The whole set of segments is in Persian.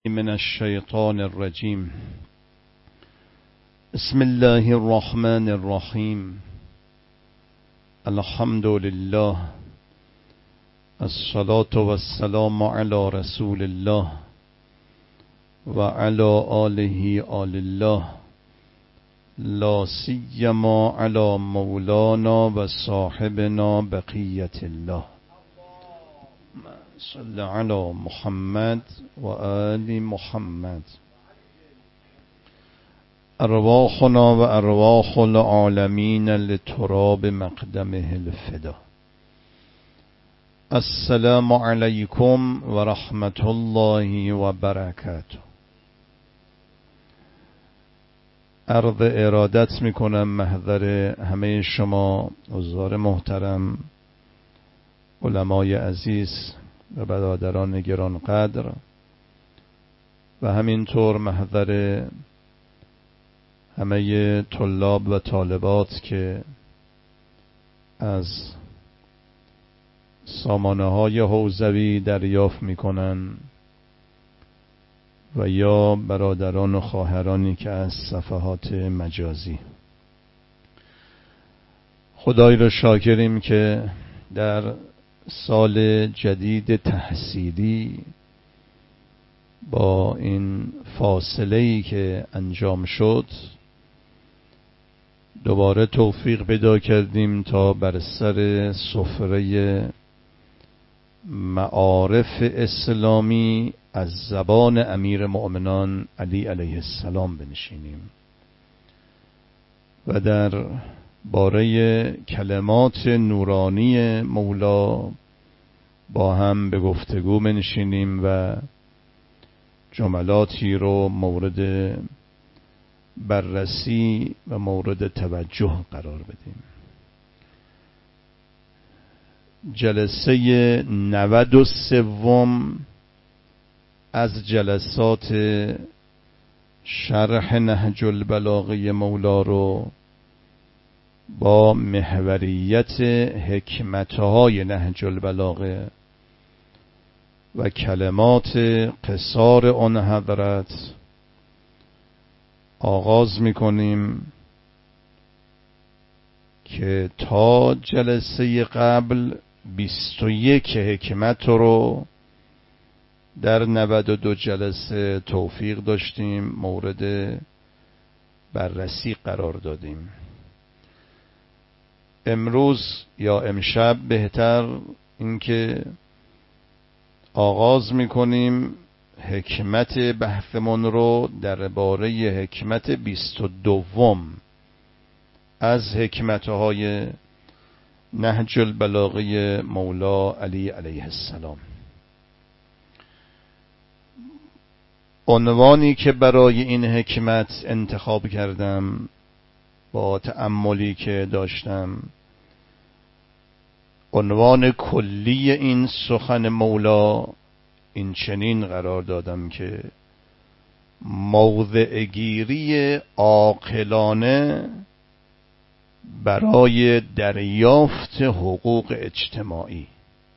من الشیطان الرجیم. بسم الله الرحمن الرحیم. الحمد لله، الصلاة والسلام علی رسول الله و علی آله آل الله، لا سیما علی مولانا و صاحبنا بقیت الله. صل علی محمد و آل محمد. ارواحنا و ارواح العالمین لتراب مقدمه الفدا. السلام علیکم و رحمت الله و برکاته. عرض ارادت میکنم محضر همه شما حضار محترم، علمای عزیز و برادران گرانقدر، و همینطور محضر همه طلاب و طالبات که از سامانه های حوزوی دریافت میکنن و یا برادران و خواهرانی که از صفحات مجازی. خدای را شاکریم که در سال جدید تحصیلی با این فاصله‌ای که انجام شد دوباره توفیق پیدا کردیم تا بر سر سفره معارف اسلامی از زبان امیر مؤمنان علی علیه السلام بنشینیم و در باره کلمات نورانی مولا با هم به گفتگو بنشینیم و جملاتی رو مورد بررسی و مورد توجه قرار بدیم. جلسه 93 از جلسات شرح نهج البلاغه مولا رو با محوریت حکمتهای نهج البلاغه و کلمات قصار آن حضرت آغاز میکنیم که تا جلسه قبل 21 حکمت رو در 92 جلسه توفیق داشتیم مورد بررسی قرار دادیم. امروز یا امشب بهتر اینکه آغاز میکنیم حکمت بحثمون رو درباره حکمت 22 از حکمتهای نهج البلاغه مولا علی علیه السلام. عنوانی که برای این حکمت انتخاب کردم با تأملی که داشتم، عنوان کلی این سخن مولا این چنین قرار دادم که موضع گیری عاقلانه برای دریافت حقوق اجتماعی.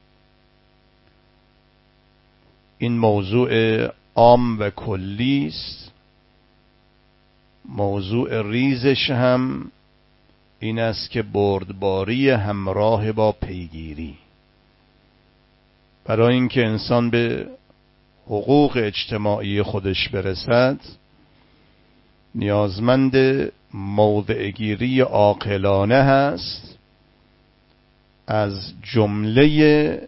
این موضوع عام و کلی است. موضوع ریزش هم این است که بردباری همراه با پیگیری. برای اینکه انسان به حقوق اجتماعی خودش برسد نیازمند موضع گیری عاقلانه هست. از جمله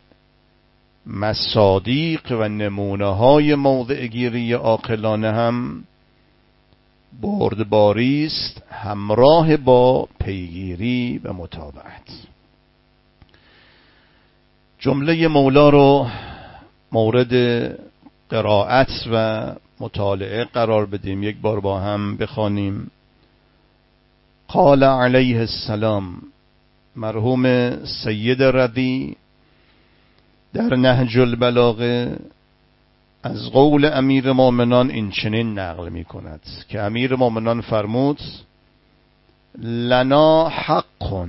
مصادیق و نمونه های موضع گیری عاقلانه هم بردباری است همراه با پیگیری و متابعت. جمله مولا رو مورد قرائت و مطالعه قرار بدیم. یک بار با هم بخوانیم. قال علیه السلام، مرحوم سید رضی در نهج البلاغه از قول امیر مومنان این چنین نقل می کند که امیر مومنان فرمود لنا حق،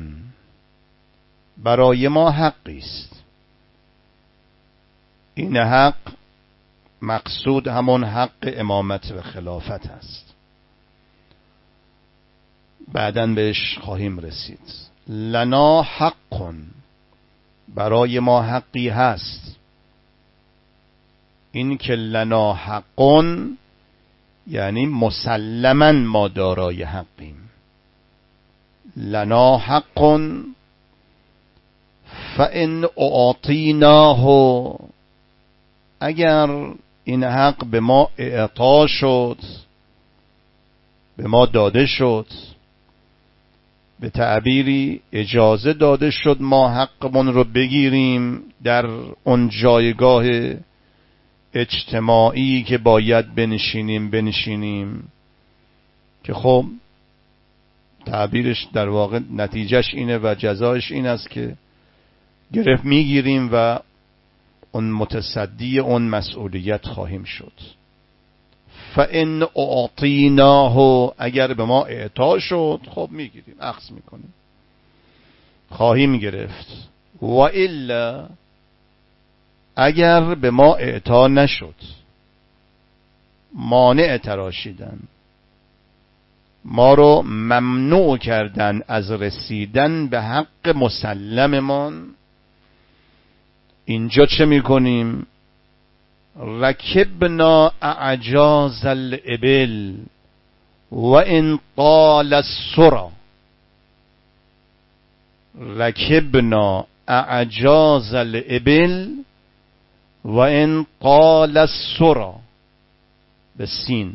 برای ما حقی است. این حق مقصود همون حق امامت و خلافت است. بعداً بهش خواهیم رسید. لنا حق، برای ما حقی هست. این که لنا حق یعنی مسلماً ما دارای حقیم. لنا حق فإن اعطیناه، اگر این حق به ما اعطا شد، به ما داده شد، به تعبیری اجازه داده شد ما حقمون رو بگیریم در اون جایگاه اجتماعی که باید بنشینیم که خب تعبیرش در واقع نتیجهش اینه و جزایش این است که گرفت میگیریم و اون متصدی اون مسئولیت خواهیم شد. فإن اعطیناه، اگر به ما اعطا شد خب میگیریم، اخذ میکنیم، خواهیم گرفت. و الا، اگر به ما اعطا نشد، مانع تراشیدن، ما رو ممنوع کردن از رسیدن به حق مسلممان، اینجا چه میکنیم؟ رکبنا اعجاز الابل و ان طال السرى. رکبنا اعجاز الابل و ان طال السرى، به سین.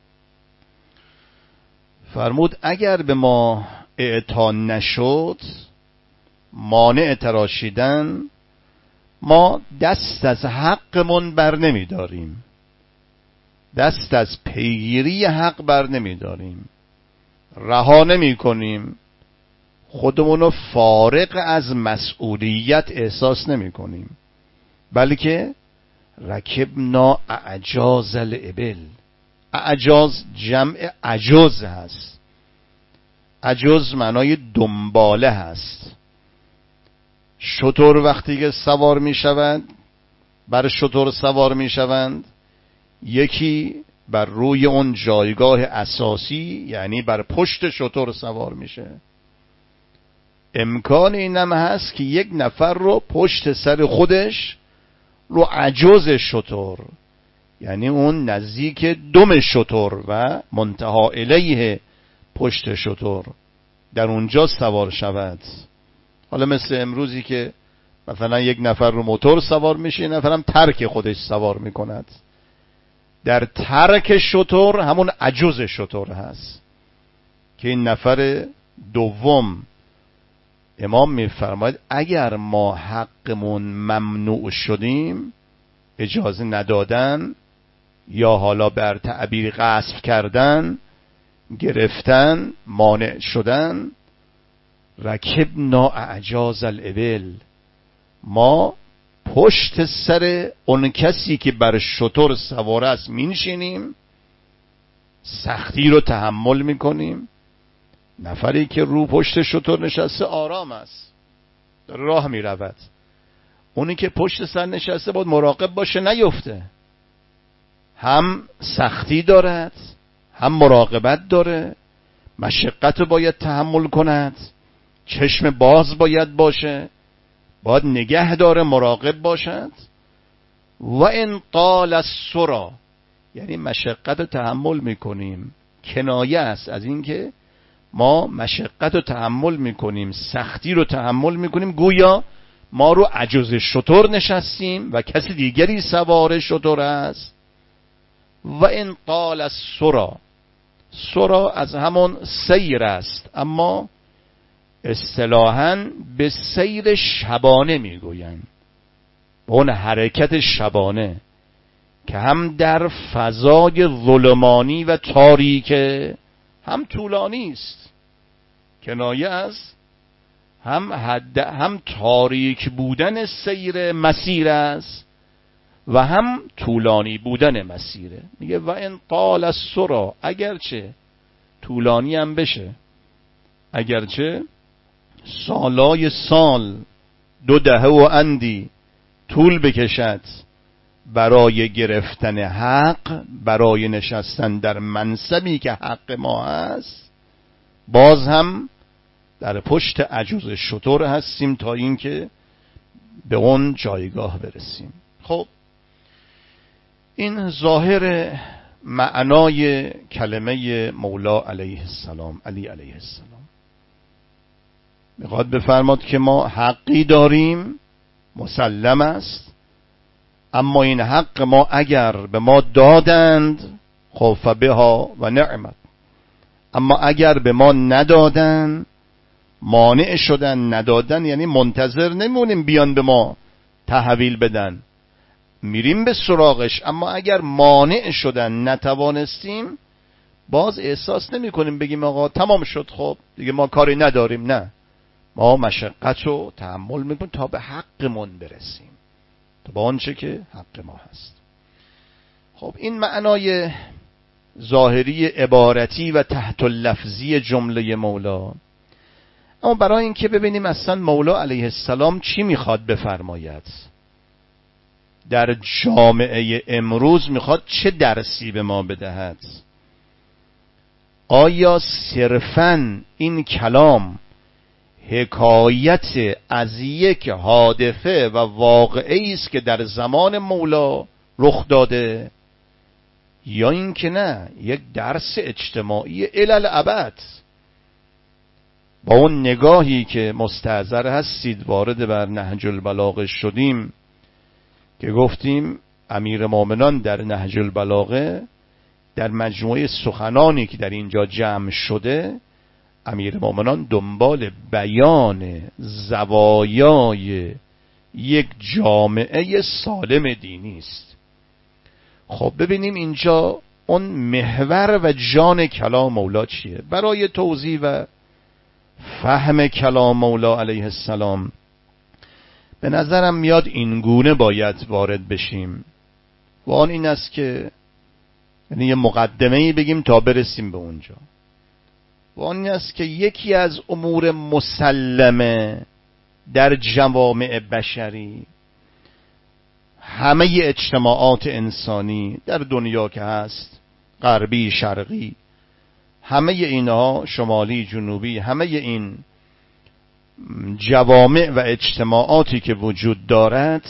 فرمود اگر به ما اعطا نشد، مانع تراشیدن، ما دست از حقمون بر نمی داریم، دست از پیگیری حق بر نمی داریم، رها نمی کنیم، خودمونو فارغ از مسئولیت احساس نمی کنیم، بلکه رکبنا اعجاز الابل. اعجاز جمع عجز هست. عجز معنای دنباله هست. شتر وقتی که سوار می شوند، بر شتر سوار می شوند، یکی بر روی اون جایگاه اساسی یعنی بر پشت شتر سوار میشه. امکان اینم هست که یک نفر رو پشت سر خودش رو عجز شتر، یعنی اون نزدیک دم شتر و منتها الیه پشت شتر، در اونجا سوار شود. حالا مثل امروزی که مثلا یک نفر رو موتور سوار میشه، یک نفر هم ترک خودش سوار میکند. در ترک شتر همون عجز شتر هست که این نفر دوم امام میفرماید اگر ما حقمون ممنوع شدیم، اجازه ندادن یا حالا بر تعبیر غصب کردن، گرفتن، مانع شدن، رکبنا اعجاز الابل، ما پشت سر اون کسی که بر شتر سوار است مینشینیم، سختی رو تحمل میکنیم. نفری که رو پشت شتر نشسته آرام است، در راه میرود. اونی که پشت سر نشسته باید مراقب باشه نیفته، هم سختی دارد، هم مراقبت داره، مشقت باید تحمل کند، چشم باز باید باشه، باید نگه داره، مراقب باشد. و ان طال السرى، یعنی مشقت رو تحمل میکنیم، کنایه است از این که ما مشقت رو تحمل میکنیم، سختی رو تحمل میکنیم، گویا ما رو عجز شتر نشستیم و کسی دیگری سوار شتر است. و ان طال السرى، سرى از همون سیر است، اما اصطلاحاً به سیر شبانه میگویند، به اون حرکت شبانه که هم در فضای ظلمانی و تاریک هم طولانی است، کنایه از هم تاریک بودن سیر مسیر است و هم طولانی بودن مسیره. میگه و ان طال السرى، اگرچه طولانی هم بشه، اگرچه سالای سال 2 دهه و اندی طول بکشد برای گرفتن حق، برای نشستن در منصبی که حق ما هست، باز هم در پشت عجوز شتر هستیم تا اینکه به اون جایگاه برسیم. خب این ظاهر معنای کلمه مولا علیه السلام، علی علیه السلام. میخواد بفرماد که ما حقی داریم مسلم است، اما این حق ما اگر به ما دادند خب فبها و نعمت، اما اگر به ما ندادن، مانع شدن، ندادن یعنی منتظر نمونیم بیان به ما تحویل بدن، میریم به سراغش، اما اگر مانع شدن نتوانستیم، باز احساس نمی کنیم بگیم آقا تمام شد خب دیگه ما کاری نداریم. نه، ما مشقت رو تحمل میکنیم تا به حقمون برسیم، تا به آنچه که حق ما هست. خب این معنای ظاهری عبارتی و تحت اللفظی جمله مولا. اما برای اینکه ببینیم اصلا مولا علیه السلام چی میخواد بفرماید، در جامعه امروز میخواد چه درسی به ما بدهد، آیا صرفاً این کلام حکایت از یک حادثه و واقعی است که در زمان مولا رخ داده، یا اینکه نه یک درس اجتماعی الی الابد؟ با اون نگاهی که مستحضر هستید وارد بر نهج البلاغه شدیم که گفتیم امیر مومنان در نهج البلاغه در مجموعه سخنانی که در اینجا جمع شده، امیر مومنان دنبال بیان زوایای یک جامعه سالم دینی است. خب ببینیم اینجا اون محور و جان کلام مولا چیه. برای توضیح و فهم کلام مولا علیه السلام به نظرم میاد اینگونه باید وارد بشیم و آن این است که یعنی یه مقدمه‌ای بگیم تا برسیم به اونجا، و آن این است که یکی از امور مسلمه در جوامع بشری، همه اجتماعات انسانی در دنیا که هست، غربی شرقی، همه اینها شمالی جنوبی، همه این جوامع و اجتماعاتی که وجود دارد،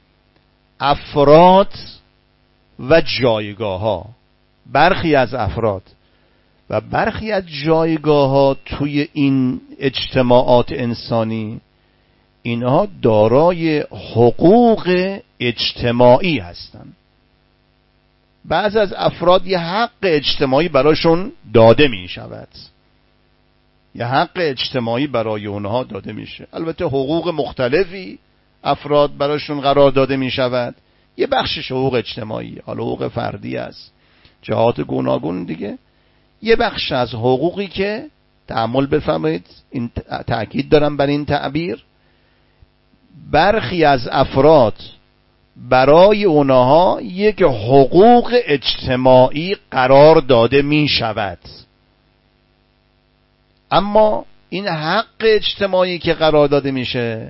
افراد و جایگاه ها، برخی از افراد و برخی از جایگاه ها توی این اجتماعات انسانی، اینها دارای حقوق اجتماعی هستند. بعض از افراد یه حق اجتماعی براشون داده می شود، یه حق اجتماعی برای اونها داده میشه. البته حقوق مختلفی افراد براشون قرار داده می شود، یه بخشش حقوق اجتماعی، حالا حقوق فردی است، جهات گوناگون دیگه. یه بخش از حقوقی که تأمل بفرمایید، این تأکید دارم بر این تعبیر، برخی از افراد برای اونها یک حقوق اجتماعی قرار داده می شود، اما این حق اجتماعی که قرار داده میشه،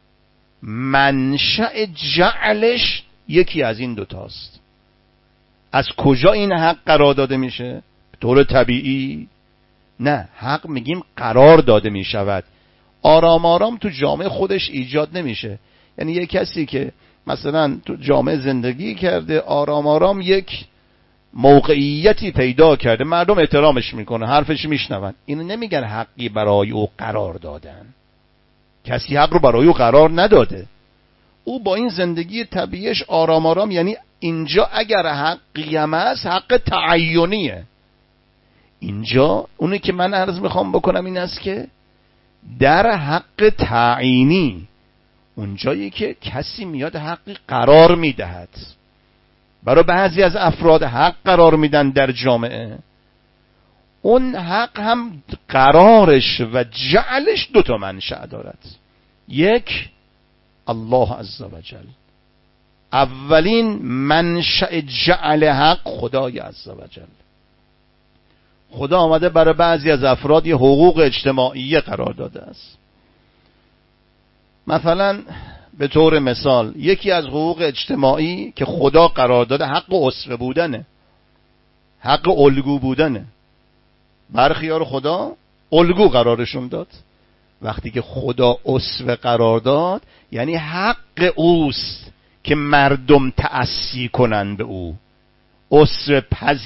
منشأ جعلش یکی از این دوتاست. از کجا این حق قرار داده میشه؟ به طور طبیعی نه، حق میگیم قرار داده میشود، آرام آرام تو جامعه خودش ایجاد نمیشه. یعنی یک کسی که مثلا تو جامعه زندگی کرده، آرام آرام یک موقعیتی پیدا کرده، مردم احترامش میکنه، حرفش میشنون، اینو نمیگن حقی برای او قرار دادن. کسی حق رو برای او قرار نداده، او با این زندگی طبیعیش آرام آرام، یعنی اینجا اگر حقی هم هست حق تعینیه. اینجا اونی که من عرض میخوام بکنم این است که در حق تعیینی، اونجایی که کسی میاد حقی قرار میدهد، برای بعضی از افراد حق قرار میدن در جامعه، اون حق هم قرارش و جعلش دوتا منشأ دارد. یک، الله عزوجل، اولین منشأ جعل حق خدای عزوجل. خدا آمده برای بعضی از افراد یه حقوق اجتماعی قرار داده است. مثلا به طور مثال یکی از حقوق اجتماعی که خدا قرار داده حق اسوه بودنه، حق الگو بودنه. برخی‌ها رو خدا الگو قرارشون داد. وقتی که خدا اسوه قرار داد یعنی حق اوست که مردم تأسی کنن به او. اسوه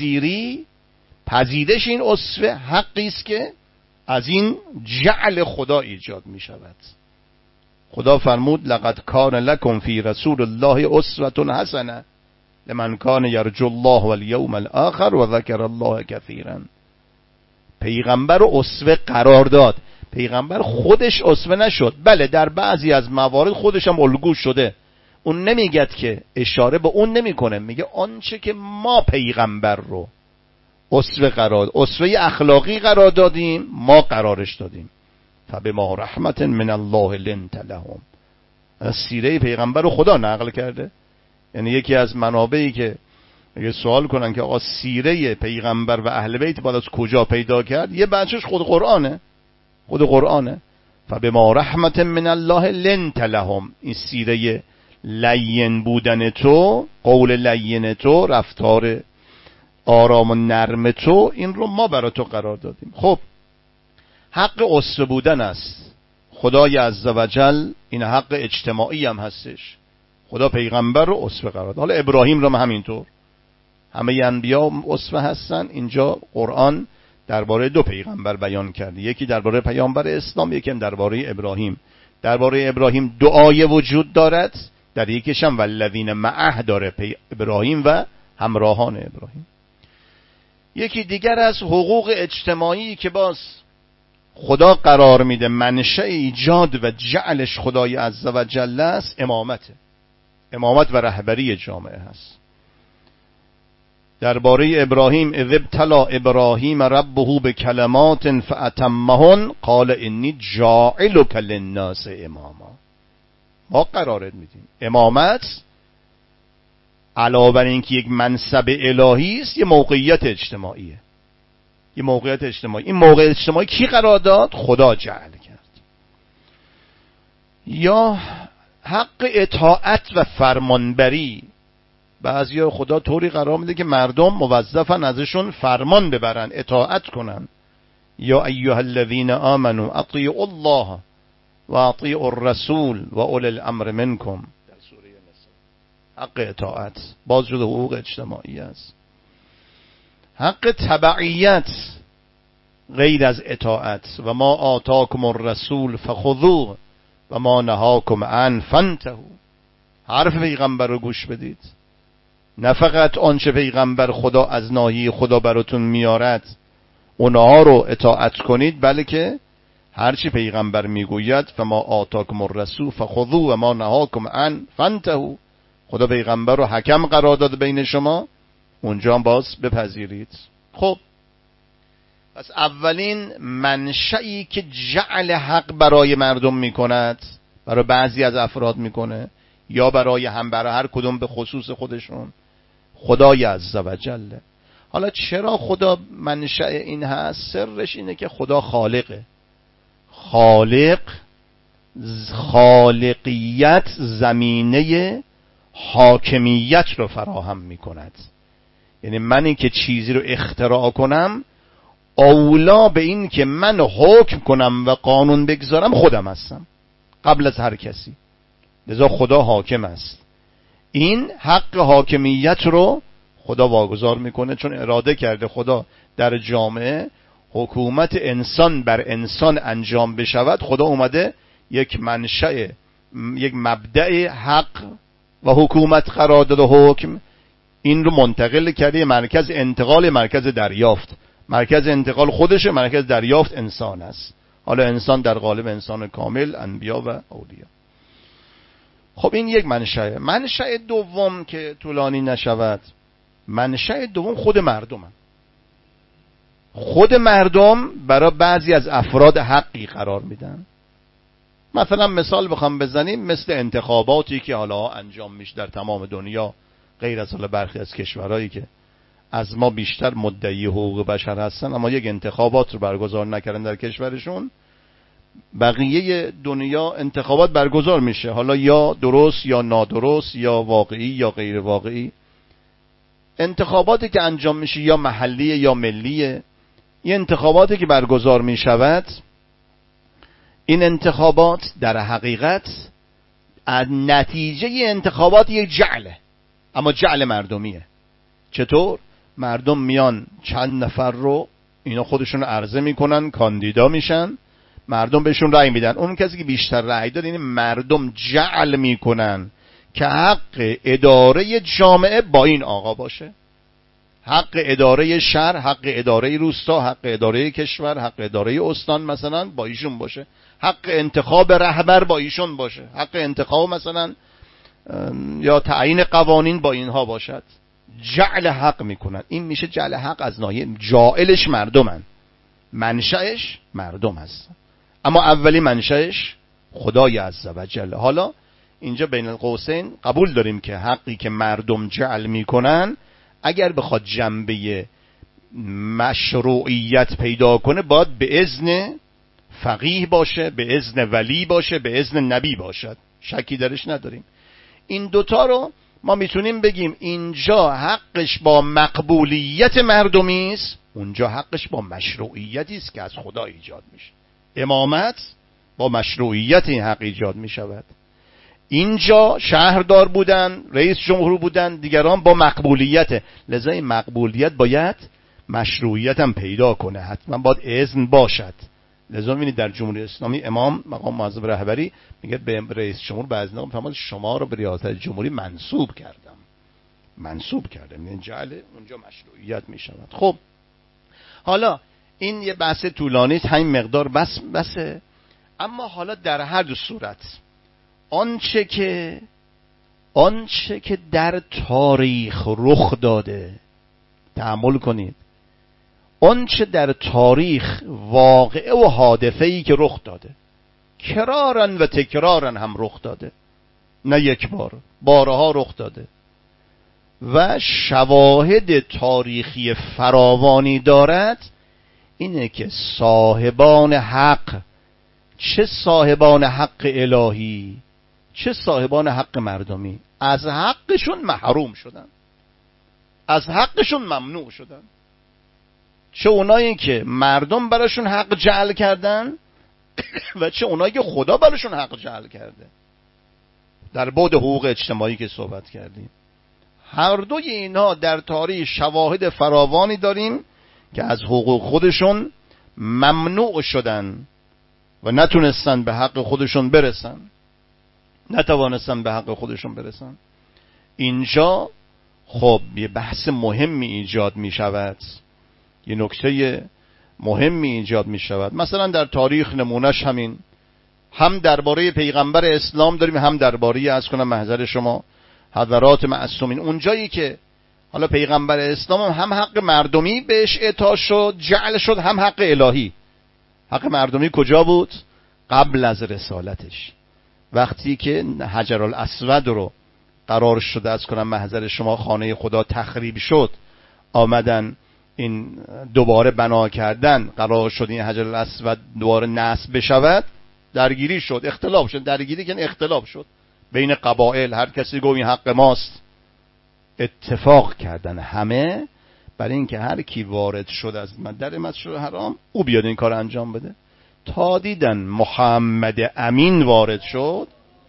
پذیرش این اسوه حقی است که از این جعل خدا ایجاد می شود. خدا فرمود لقد کان لکم فی رسول الله اسوة حسنه لمن کان یرجو الله والیوم الاخر و ذکر الله کثیرا. پیغمبر رو اسوه قرار داد. پیغمبر خودش اسوه نشد، بله در بعضی از موارد خودش هم الگو شده. اون نمیگه که اشاره به اون نمیکنه، میگه آنچه که ما پیغمبر رو اسوه اخلاقی قرار دادیم ما قرارش دادیم. فبما رحمت من الله لنت لهم. از سیره پیغمبر رو خدا نقل کرده. یعنی یکی از منابعی که اگه سوال کنن که آقا سیره پیغمبر و اهل بیت باید از کجا پیدا کرد، یه بچهش خود قرآنه. فبما رحمت من الله لنت لهم. این سیره لین بودن تو، قول لین تو، رفتار آرام و نرم تو، این رو ما برای تو قرار دادیم. خب حق اسوه بودن است. خدای عزوجل این حق اجتماعی هم هستش. خدا پیغمبر رو اسوه قرار داد. حالا ابراهیم رو هم همینطور. همه انبیا اسوه هستن. اینجا قرآن درباره دو پیغمبر بیان کرده، یکی درباره پیامبر اسلام، یکی هم درباره ابراهیم. درباره ابراهیم دو آیه وجود دارد، در یکیش هم والذین معه داره، ابراهیم و همراهان ابراهیم. یکی دیگر از حقوق اجتماعی که باز خدا قرار میده منشأ ایجاد و جعلش خدای عزوجل است، امامت و رهبری جامعه هست. درباره ابراهیم اذ ابتلی ابراهیم ربه بکلمات فاتمهن قال انی جاعلک للناس اماما. ما قرارت میدیم. امامت علاوه بر اینکه یک منصب الهی است، یه موقعیت اجتماعیه. این موقع اجتماعی کی قرار داد؟ خدا جعل کرد. یا حق اطاعت و فرمانبری. بعضیا خدا طوری قرار میده که مردم موظفن ازشون فرمان ببرن، اطاعت کنن. یا ایها الذین آمنوا اطیعوا الله و اطیعوا الرسول و اولی الامر منکم. در سوره نساء. حق اطاعت باز جز حقوق اجتماعی است. حق تبعیت غیر از اطاعت. و ما آتاکم الرسول فخذوه و ما نهاکم عنه فانتهوا. حرف پیغمبر رو گوش بدید. نه فقط آنچه پیغمبر خدا از ناحیه خدا براتون میارد اونها رو اطاعت کنید، بلکه هرچی پیغمبر میگوید فما آتاکم الرسول فخذوه و ما نهاکم عنه فانتهوا. خدا پیغمبر رو حکم قرار داد بین شما، اونجا هم باز بپذیرید. خب پس اولین منشئی که جعل حق برای مردم میکند، برای بعضی از افراد میکنه یا برای هر کدوم به خصوص خودشون، خدای عزوجل. حالا چرا خدا منشأ این هست؟ سرش اینه که خدا خالقیت زمینه حاکمیت رو فراهم میکند. یعنی من این که چیزی رو اختراع کنم، اولا به این که من حکم کنم و قانون بگذارم خودم هستم قبل از هر کسی. لذا خدا حاکم است. این حق حاکمیت رو خدا واگذار میکنه، چون اراده کرده خدا در جامعه حکومت انسان بر انسان انجام بشود. خدا اومده یک منشأ، یک مبدأ حق و حکومت قرار داده، حکم. این رو منتقل کرده، مرکز انتقال، مرکز دریافت. مرکز انتقال خودشه، مرکز دریافت انسان است. حالا انسان در قالب انسان کامل، انبیا و اولیا. خب این یک منشأ. منشأ دوم که طولانی نشود، منشأ دوم خود مردم. خود مردم برای بعضی از افراد حقی قرار میدن. مثلا مثال بخوام بزنیم، مثل انتخاباتی که حالا انجام میشه در تمام دنیا، غیر از حالا برخی از کشورهایی که از ما بیشتر مدعی حقوق بشر هستن اما یک انتخابات رو برگزار نکردن در کشورشون. بقیه دنیا انتخابات برگزار میشه، حالا یا درست یا نادرست یا واقعی یا غیر واقعی. انتخاباتی که انجام میشه یا محلیه یا ملیه. این انتخاباتی که برگزار میشود، این انتخابات در حقیقت نتیجه انتخابات یک جعله، اما جعل مردمیه. چطور؟ مردم میان چند نفر رو اینا خودشون عرضه میکنن، کاندیدا میشن، مردم بهشون رأی میدن. اون کسی که بیشتر رأی داد، این مردم جعل میکنن که حق اداره جامعه با این آقا باشه، حق اداره شهر، حق اداره روستا، حق اداره کشور، حق اداره استان مثلا با ایشون باشه، حق انتخاب رهبر با ایشون باشه، حق انتخاب مثلا یا تعیین قوانین با اینها باشد. جعل حق میکنن. این میشه جعل حق از ناحیه جائلش مردمن، منشأش مردم هست، اما اولی منشأش خدای عزوجل. حالا اینجا بین القوسین قبول داریم که حقی که مردم جعل میکنن اگر بخواد جنبه مشروعیت پیدا کنه باید به اذن فقیه باشه، به اذن ولی باشه، به اذن نبی باشد، شکی درش نداریم. این دوتا رو ما میتونیم بگیم اینجا حقش با مقبولیت مردمی است، اونجا حقش با مشروعیتی است که از خدا ایجاد میشه. امامت با مشروعیت این حق ایجاد میشود. اینجا شهردار بودن، رئیس جمهور بودن، دیگران با مقبولیت. لذا این مقبولیت باید مشروعیت هم پیدا کنه، حتما باید اذن باشد. لذا می‌بینید در جمهوری اسلامی امام مقام معظم رهبری میگه به رئیس جمهور بعضی موقع فرمود شما رو به ریاست جمهوری منصوب کردم. یعنی جعل اونجا مشروعیت میشود. خب حالا این یه بحث طولانی است، همین مقدار بسه. اما حالا در هر دو صورت آنچه که در تاریخ رخ داده، تأمل کنید، آنچه در تاریخ واقعه و حادثه‌ای که رخ داده، کرارن و تکرارن هم رخ داده، نه یک بار، بارها رخ داده و شواهد تاریخی فراوانی دارد، اینه که صاحبان حق، چه صاحبان حق الهی چه صاحبان حق مردمی، از حقشون محروم شدن، از حقشون ممنوع شدن. چه اونایی که مردم براشون حق جعل کردن و چه اونایی که خدا براشون حق جعل کرده. در بعد حقوق اجتماعی که صحبت کردیم، هر دوی اینها در تاریخ شواهد فراوانی داریم که از حقوق خودشون ممنوع شدن و نتونستن به حق خودشون برسن، نتوانستن به حق خودشون برسن. اینجا خب یه بحث مهمی ایجاد می شود، یه نکته مهمی ایجاد می شود. مثلا در تاریخ نمونش همین، هم درباره پیغمبر اسلام داریم، هم درباره از کنم محضر شما حضرات معصومین. اونجایی که حالا پیغمبر اسلام هم حق مردمی بهش اعطا شد، جعل شد، هم حق الهی. حق مردمی کجا بود؟ قبل از رسالتش، وقتی که حجر الاسود رو قرار شده از کنم محضر شما خانه خدا تخریب شد، آمدن این دوباره بنا کردن، قرار شد این حجر الاسود دوباره نصب بشود، درگیری شد، اختلاف شد. درگیری که اختلاف شد بین قبایل، هر کسی گفت این حق ماست. اتفاق کردن همه برای اینکه هر کی وارد شد از در مسجد حرام او بیاد این کار انجام بده. تا دیدن محمد امین وارد شد،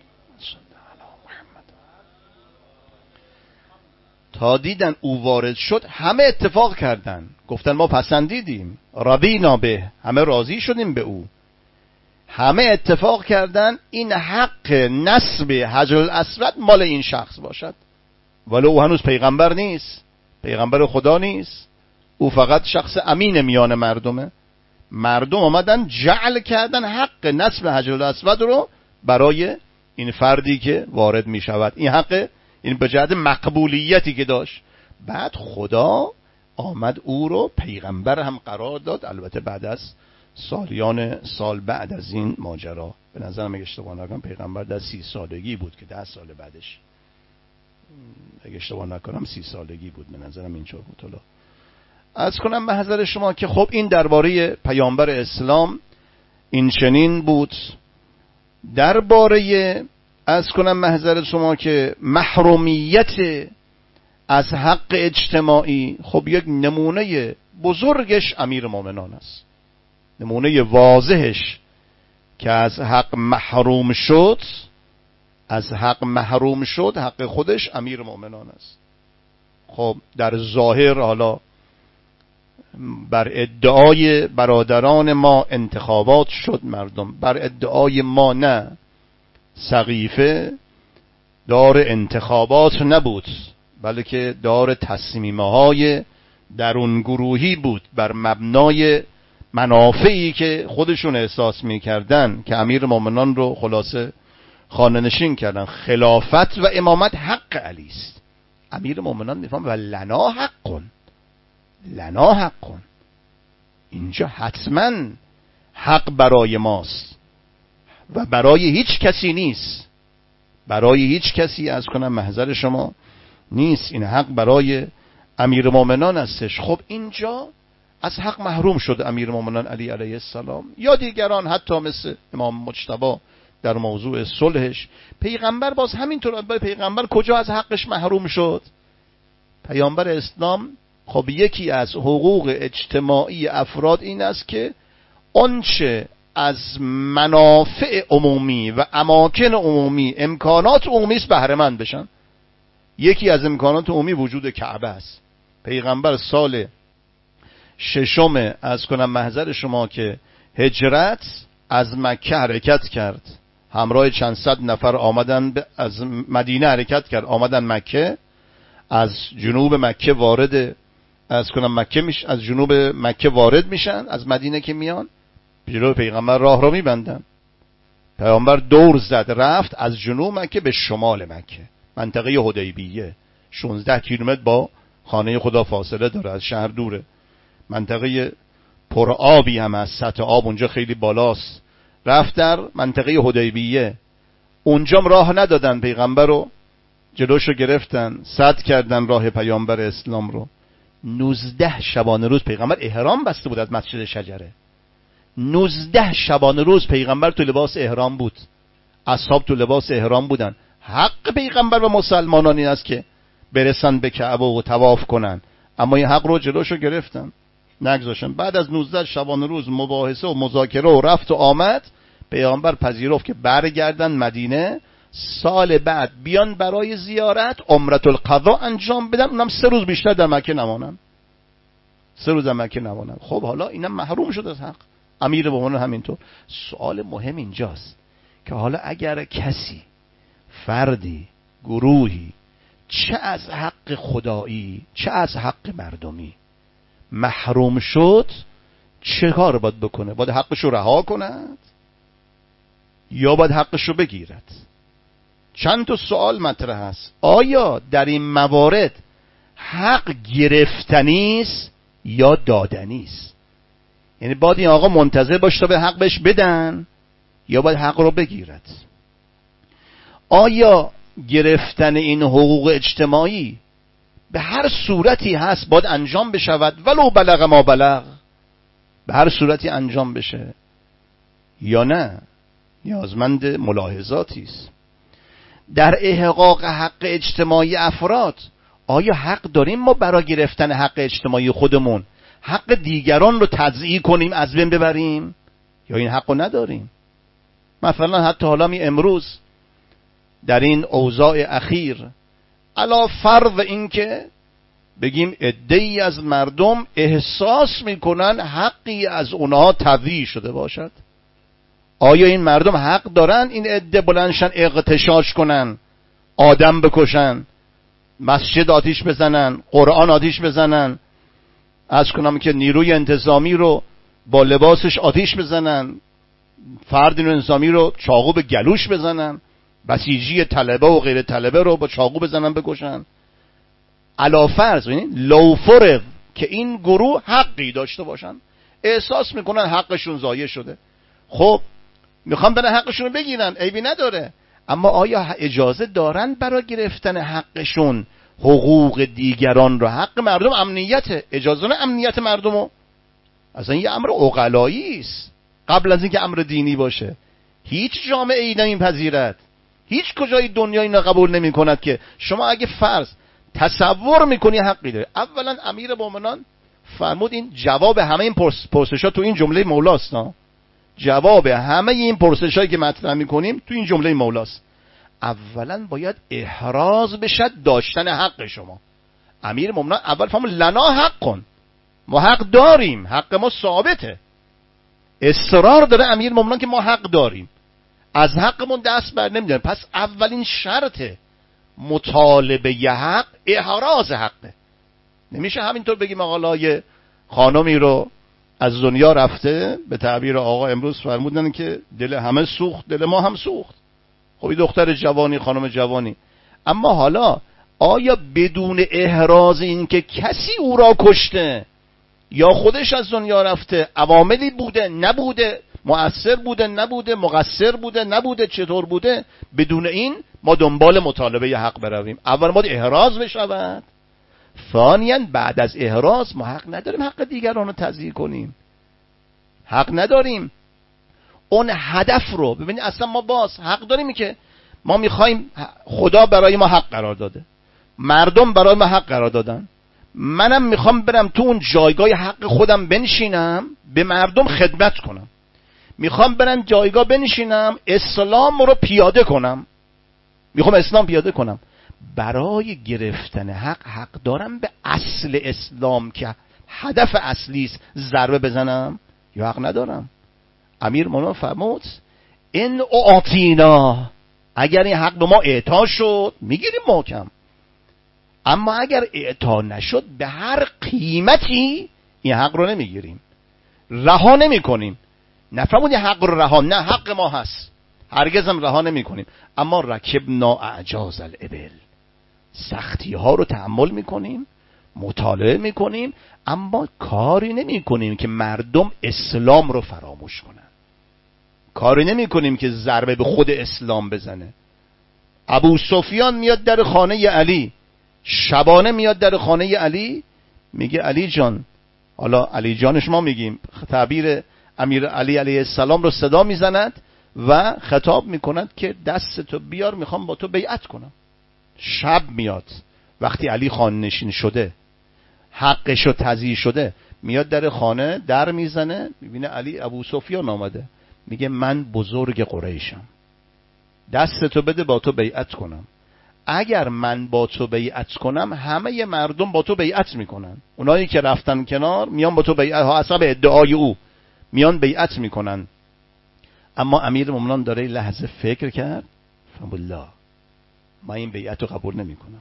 تا دیدن او وارد شد، همه اتفاق کردن، گفتن ما پسندیدیم، رضینا به، همه راضی شدیم به او. همه اتفاق کردن این حق نصب حجر الاسود مال این شخص باشد، ولی او هنوز پیغمبر نیست، پیغمبر خدا نیست، او فقط شخص امین میان مردمه. مردم آمدن جعل کردن حق نصب حجر الاسود رو برای این فردی که وارد می شود. این حق، این به جهت مقبولیتی که داشت، بعد خدا آمد او رو پیغمبر هم قرار داد، البته بعد از سالیان سال بعد از این ماجرا. به نظرم اگه اشتباه نکنم پیغمبر در 30 سالگی بود که 10 سال بعدش، اگه اشتباه نکنم 30 سالگی بود، به نظرم اینطور بود. حالا از کنم به حضر شما که خب این درباره پیامبر اسلام این چنین بود. درباره از کنم محضر شما که محرومیت از حق اجتماعی، خب یک نمونه بزرگش امیر مومنان است. نمونه واضحش که از حق محروم شد، حق خودش امیر مومنان است. خب در ظاهر حالا بر ادعای برادران ما انتخابات شد مردم، بر ادعای ما نه. سقیفه دار انتخابات نبود، بلکه دار تصمیم‌های درون گروهی بود بر مبنای منافعی که خودشون احساس می‌کردن که امیر مومنان رو خلاصه خانه نشین کردن. خلافت و امامت حق علی است. امیر مومنان میفهم و لنا حقون، اینجا حتما حق برای ماست و برای هیچ کسی نیست، برای هیچ کسی از کنم محضر شما نیست. این حق برای امیر مومنان هستش. خب اینجا از حق محروم شد امیر مومنان علی علیه السلام یا دیگران، حتی مثل امام مجتبی در موضوع صلحش. پیغمبر باز همینطور. پیغمبر کجا از حقش محروم شد؟ پیامبر اسلام خب یکی از حقوق اجتماعی افراد این است که آنچه از منافع عمومی و اماکن عمومی، امکانات عمومی است، بهره مند بشن. یکی از امکانات عمومی وجود کعبه است. پیغمبر سال 6 از کنم محضر شما که هجرت از مکه حرکت کرد، همراه چند صد نفر آمدن، از مدینه حرکت کرد آمدن مکه، از جنوب مکه وارد از کنم از جنوب مکه وارد میشن، از مدینه که میان جلو پیغمبر راه رو میبندن. پیغمبر دور زد رفت از جنوب مکه به شمال مکه، منطقه حدیبیه 16 کیلومتر با خانه خدا فاصله داره، از شهر دوره. منطقه پر آبی هم از سطح آب اونجا خیلی بالاست. رفت در منطقه حدیبیه، اونجا راه ندادن پیغمبر رو، جلوشو گرفتن، سد کردن راه پیامبر اسلام رو. 19 شبانه روز پیغمبر احرام بسته بود از مسجد شجره. 19 شبانه روز پیغمبر تو لباس احرام بود، اصحاب تو لباس احرام بودن. حق پیغمبر و مسلمانان این است که برسن به کعبه و طواف کنن، اما این حق رو جلوشو گرفتن، نگذاشتن. بعد از 19 شبانه روز مباحثه و مذاکره و رفت و آمد، پیغمبر پذیرفت که برگردن مدینه، سال بعد بیان برای زیارت عمرة القضاء انجام بدن، اونم 3 روز بیشتر در مکه نمانن، 3 روز در مکه نمانن. خب حالا اینم محروم شد از حق. امیر مومنان همینطور. سوال مهم اینجاست که حالا اگر کسی، فردی، گروهی، چه از حق خدایی چه از حق مردمی محروم شد، چه کار باید بکنه؟ باید حقش رو رها کند یا باید حقش رو بگیرد؟ چند تا سوال مطرح است. آیا در این موارد حق گرفتنی است یا دادنی است؟ یعنی باید این آقا منتظر باشه تا به حق بهش بدن یا باید حق رو بگیرد؟ آیا گرفتن این حقوق اجتماعی به هر صورتی هست باید انجام بشود، ولو بلغ ما بلغ، به هر صورتی انجام بشه یا نه؟ نیازمند ملاحظاتی است. در احقاق حق اجتماعی افراد آیا حق داریم ما برای گرفتن حق اجتماعی خودمون حق دیگران رو تضییع کنیم، از بین ببریم، یا این حق رو نداریم؟ مثلا حتی حالا امروز در این اوضاع اخیر، علا فرض این که بگیم عده‌ای از مردم احساس میکنن حقی از اونها تضییع شده باشد، آیا این مردم حق دارن این عده بلندشن اغتشاش کنن، آدم بکشن، مسجد آتیش بزنن، قرآن آتیش بزنن، از کنم که نیروی انتظامی رو با لباسش آتیش بزنن، فرد انتظامی رو چاقو به گلوش بزنن، بسیجی طلبه و غیر طلبه رو با چاقو بزنن بکشن؟ علا فرض لو فرض که این گروه حقی داشته باشن، احساس میکنن حقشون ضایع شده، خب میخوان برن حقشون رو بگیرن، عیبی نداره، اما آیا اجازه دارن برای گرفتن حقشون حقوق دیگران رو؟ حق مردم امنیته، اجازه نه امنیت مردمو؟ اصلا یه امر عقلایی است. قبل از اینکه امر دینی باشه. هیچ جامعه ای نمیپذیرد، هیچ کجای دنیا اینا قبول نمی کند که شما اگه فرض تصور میکنی حقی داره. اولا امیر مومنان فرمود این جواب همه این پرسش‌ها تو این جمله مولاست. جواب همه این پرسش‌هایی که مطرح میکنیم تو این جمله مولاست. اولا باید احراز بشد داشتن حق شما. امیر مومنان اول فرمود لنا حق کن، ما حق داریم، حق ما ثابته. اصرار داره امیر مومنان که ما حق داریم، از حقمون دست بر نمیداریم. پس اولین شرط مطالبه ی حق احراز حقه. نمیشه همینطور بگیم آقا یه خانمی رو از دنیا رفته، به تعبیر آقا امروز فرمودن که دل همه سوخت، دل ما هم سوخت. خب این دختر جوانی، خانم جوانی، اما حالا آیا بدون احراز این که کسی او را کشته یا خودش از دنیا رفته عواملی بوده نبوده، مؤثر بوده نبوده، مقصر بوده نبوده، چطور بوده، بدون این ما دنبال مطالبه ی حق برویم؟ اول ما احراز بشود، ثانیاً بعد از احراز ما حق نداریم حق دیگران رو تضییع کنیم، حق نداریم اون هدف رو. ببینید اصلا ما باز حق داریم که ما میخوایم، خدا برای ما حق قرار داده، مردم برای ما حق قرار دادن، منم میخوام برم تو اون جایگاه حق خودم بنشینم، به مردم خدمت کنم، میخوام برم جایگاه بنشینم اسلام رو پیاده کنم، میخوام اسلام پیاده کنم. برای گرفتن حق دارم به اصل اسلام که هدف اصلی است ضربه بزنم یا حق ندارم؟ امیر مومنان فرمود ان اعطینا، اگر این حق به ما اعطا شد میگیریم محکم، اما اگر اعطا نشد به هر قیمتی این حق رو نمیگیریم، رها نمی کنیم. نفرمود این حق رو رها، نه حق ما هست، هرگز هم رها نمی کنیم. اما رکبنا اعجاز الابل، سختی ها رو تحمل میکنیم، مطالعه میکنیم، اما کاری نمی کنیم که مردم اسلام رو فراموش کنن، کاری نمی کنیم که ضربه به خود اسلام بزنه. ابو سفیان میاد در خانه علی، شبانه میاد در خانه علی، میگه علی جان، حالا علی جانش ما میگیم، تعبیر امیر علی علیه السلام رو صدا میزند و خطاب میکند که دستتو بیار میخوام با تو بیعت کنم. شب میاد وقتی علی خانه نشین شده، حقشو تضییع شده، میاد در خانه، در میزنه، میبینه علی ابو سفیان آمده، میگه من بزرگ قریشم، دستتو بده با تو بیعت کنم. اگر من با تو بیعت کنم همه مردم با تو بیعت میکنن، اونایی که رفتن کنار میان با تو بیعت، ها حسب ادعای او میان بیعت میکنن. اما امیر مومنان داره لحظه فکر کرد، فالله ما این بیعت رو قبول نمیکنم.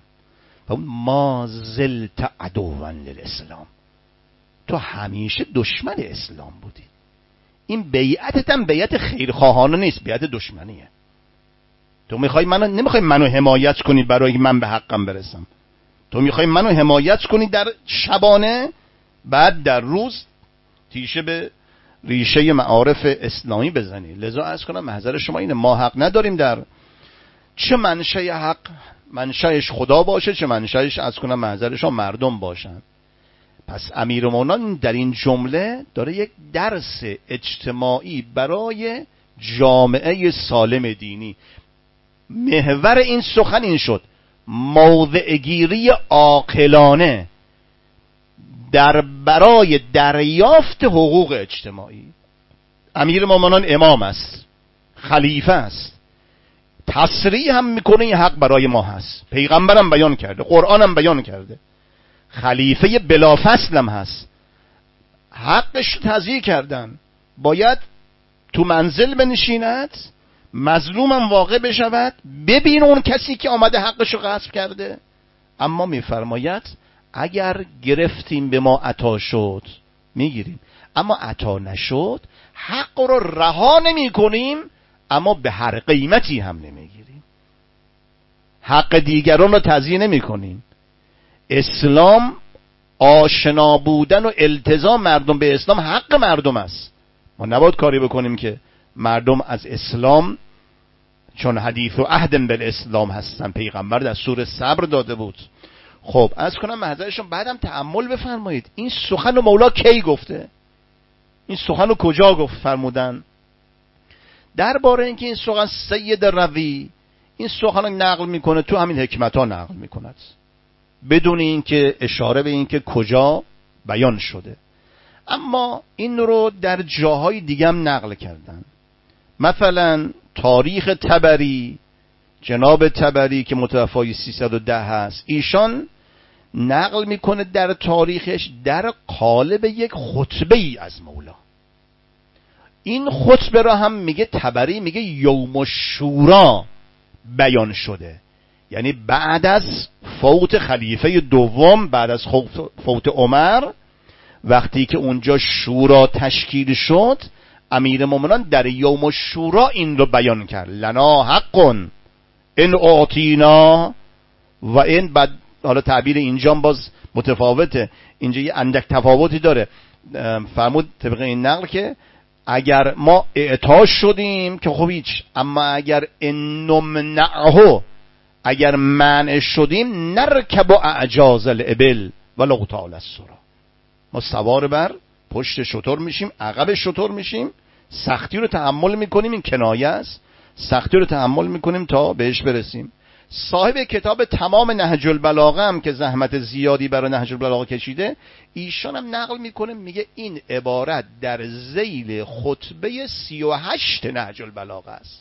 ما زلت عدوا للاسلام، تو همیشه دشمن اسلام بودی، این بیعتت هم بیعت خیرخواهانه نیست، بیعت دشمنیه. تو میخوای منو، نمیخوای منو حمایت کنی برای که من به حقم برسم، تو میخوای منو حمایت کنی در شبانه، بعد در روز تیشه به ریشه معارف اسلامی بزنی. لذا عرض کنم محضر شما اینه، ما حق نداریم در چه منشأ حق، منشأش خدا باشه، چه منشأش عرض کنم محضرش مردم باشن. پس امیر مومنان در این جمله داره یک درس اجتماعی برای جامعه سالم دینی. محور این سخن این شد، موضع گیری عاقلانه در برای دریافت حقوق اجتماعی. امیر مومنان امام است، خلیفه است، تصریح هم میکنه این حق برای ما هست، پیغمبرم بیان کرده، قرآنم بیان کرده، خلیفه بلافصل هم هست، حقش تضییع کردن، باید تو منزل بنشیند، مظلومم واقع بشود، ببین اون کسی که آمده حقشو غصب کرده. اما میفرماید اگر گرفتیم به ما عطا شد میگیریم، اما عطا نشد حق رو رها نمی کنیم، اما به هر قیمتی هم نمیگیریم، حق دیگران رو تضییع نمی کنیم. اسلام، آشنا بودن و التزام مردم به اسلام حق مردم است. ما نباید کاری بکنیم که مردم از اسلام، چون حدیث و عهد بالاسلام هستن، پیغمبر دستور صبر داده بود. خب از کنم محضرشون بعدم تأمل بفرمایید، این سخن رو مولا کی گفته؟ این سخن رو کجا گفت فرمودن؟ درباره اینکه این سخن سید روی این سخن رو نقل میکنه تو همین حکمت ها نقل میکند، بدون اینکه اشاره به اینکه کجا بیان شده. اما این رو در جاهای دیگه هم نقل کردن. مثلا تاریخ طبری، جناب طبری که متوفای 310 هست، ایشان نقل میکنه در تاریخش در قالب یک خطبه ای از مولا. این خطبه را هم میگه طبری میگه یوم الشورا بیان شده، یعنی بعد از فوت خلیفه دوم، بعد از فوت عمر، وقتی که اونجا شورا تشکیل شد، امیر مومنان در یوم الشورا این رو بیان کرد. لنا حق ان اعطینا و این بعد، حالا تعبیر اینجا باز متفاوته، اینجا یه اندک تفاوتی داره. فرمود طبق این نقل که اگر ما اعطا شدیم که خب هیچ، اما اگر نمنعه، اگر منع شدیم، نرکب اعجاز الابل ولو طال السرا، ما سوار بر پشت شتر میشیم، عقب شتر میشیم، سختی رو تحمل میکنیم. این کنایه است، سختی رو تحمل میکنیم تا بهش برسیم. صاحب کتاب تمام نهج البلاغه هم که زحمت زیادی برای نهج البلاغه کشیده، ایشان هم نقل میکنه، میگه این عبارت در ذیل خطبه 38 نهج البلاغه است.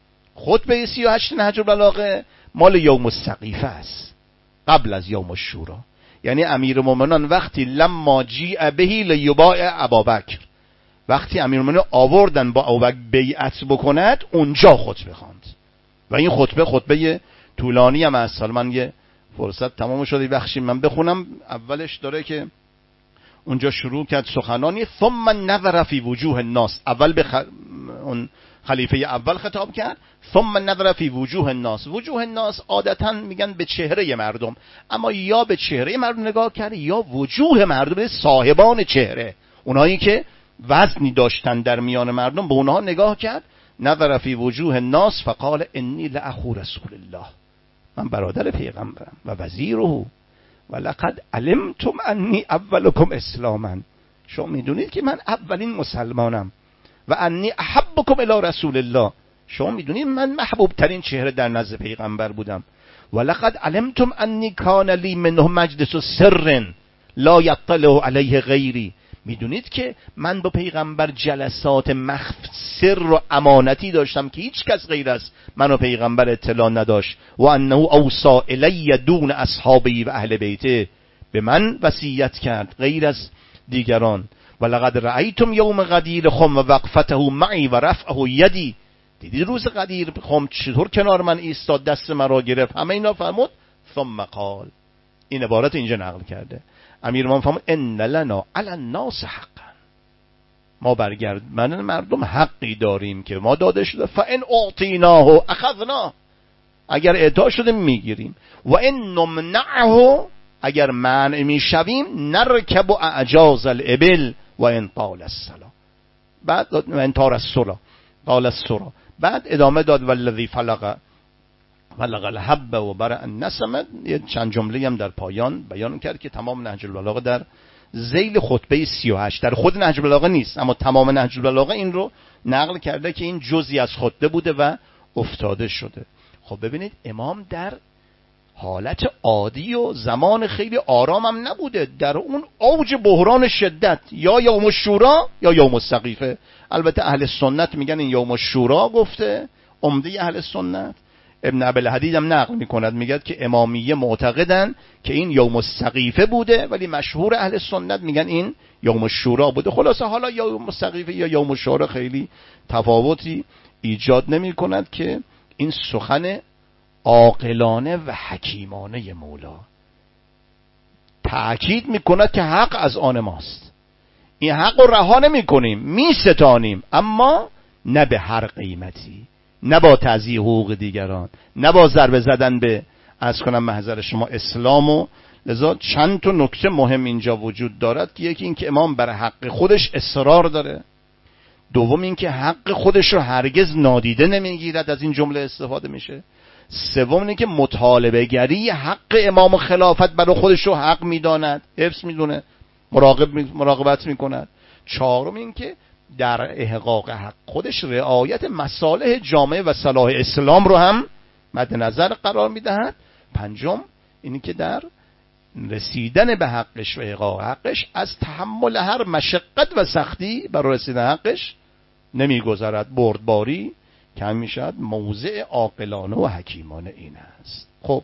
خطبه 38 نهج البلاغه مال یوم السقیفه است، قبل از یوم الشورا. یعنی امیر مومنان وقتی لما جیء بهی لیبایع ابابکر، وقتی امیر مومنان آوردن با ابوبکر بیعت بکند، اونجا خطبه خواند. و این خطبه طولانی هم است. حالا من یه فرصت تمام شده بخشی من بخونم. اولش داره که اونجا شروع کرد سخنانی، ثم نظر فی وجوه الناس، اول به اون خلیفه اول خطاب کرد، ثم نظر فی وجوه الناس. وجوه الناس عادتا میگن به چهره مردم، اما یا به چهره مردم نگاه کرد یا وجوه مردم، صاحبان چهره، اونایی که وزنی داشتن در میان مردم، به اونها نگاه کرد. نظر فی وجوه الناس فقال انی لاخو رسول الله، من برادر پیغمبرم و وزیره، و لقد علمتم انی اولکم اسلاما، شما میدونید که من اولین مسلمانم، و انی احبکم الی رسول الله، شما میدونید من محبوب ترین چهره در نزد پیغمبر بودم. و لقد علمتم انی کان لی منه مجلس سر لا یطلع علیه غیری، میدونید که من با پیغمبر جلسات سر و امانتی داشتم که هیچ کس غیر از من و پیغمبر اطلاع نداشت. و انه اوصا الی دون اصحابی و اهل بیته، به من وصیت کرد غیر از دیگران. و لقد رأیتم یوم غدیر خم و وقفته معی و رفعه یدی، دیدید روز غدیر خم چطور کنار من ایستاد، دست مرا گرفت. همه اینا فرمود. ثم قال، این عبارت اینجا نقل کرده امیر مومنین فرمود ان لنا علی الناس حقا، ما برگردن مردم حقی داریم که ما داده شده. فان اعطیناه اخذناه، اگر اعطا شده میگیریم. و ان نمنعه، اگر منع میشویم، نرکب اعجاز الابل و ان طال الصلا، بعد و ان طال الصلا طال الصلا، بعد ادامه داد والذی فلق الحب و برأ النسمه. یه چند جمله هم در پایان بیان کرد که تمام نهج البلاغه در ذیل خطبه 38، در خود نهج البلاغه نیست اما تمام نهج البلاغه این رو نقل کرده که این جزئی از خطبه بوده و افتاده شده. خب ببینید امام در حالت عادی و زمان خیلی آرام هم نبوده، در اون اوج بحران شدت، یا یوم الشورا یا یوم السقیفه. البته اهل سنت میگن این یوم الشورا گفته، عمده اهل سنت. ابن ابی الحدید هم نقل میکند، میگه که امامیه معتقدن که این یوم السقیفه بوده، ولی مشهور اهل سنت میگن این یوم الشورا بوده. خلاصه حالا یوم السقیفه یا یوم الشورا خیلی تفاوتی ایجاد نمیکند که این سخن عاقلانه و حکیمانه مولا تأکید میکند که حق از آن ماست، این حق رو رها نمیکنیم، میستانیم، اما نه به هر قیمتی، نه با تضییع حقوق دیگران، نه با ضربه زدن به از کنم محضر شما اسلامو. لذا چند تا نکته مهم اینجا وجود دارد که یکی این که امام بر حق خودش اصرار داره، دوم این که حق خودش رو هرگز نادیده نمیگیرد، از این جمله استفاده میشه، سوم این که مطالبه گری حق امام خلافت برای خودش رو حق میداند، حفظ میدونه، مراقبت میکند، چهارم این که در احقاق حق خودش رعایت مصالح جامعه و صلاح اسلام رو هم مد نظر قرار میدهد. پنجم اینی که در رسیدن به حقش و احقاق حقش از تحمل هر مشقت و سختی برای رسیدن حقش نمیگذرد. بردباری کم میشد. موضع عاقلانه و حکیمانه این است. خب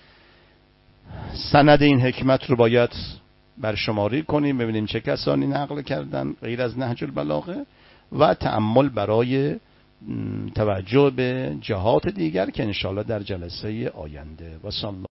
سند این حکمت رو باید برشماری کنیم، ببینیم چه کسانی نقل کردن غیر از نهج البلاغه، و تأمل برای توجه به جهات دیگر که انشاءالله در جلسه آینده. و